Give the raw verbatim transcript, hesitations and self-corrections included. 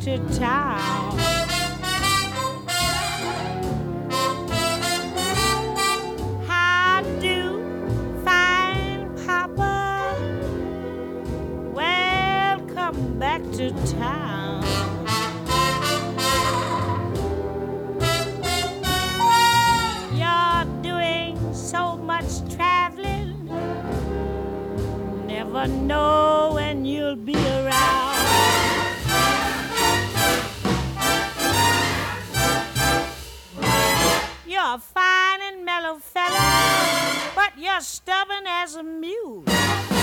to town. How do, fine Papa? Welcome back to town. You're doing so much traveling, never know when you'll be around. You're a fine and mellow fellow, but you're stubborn as a mule.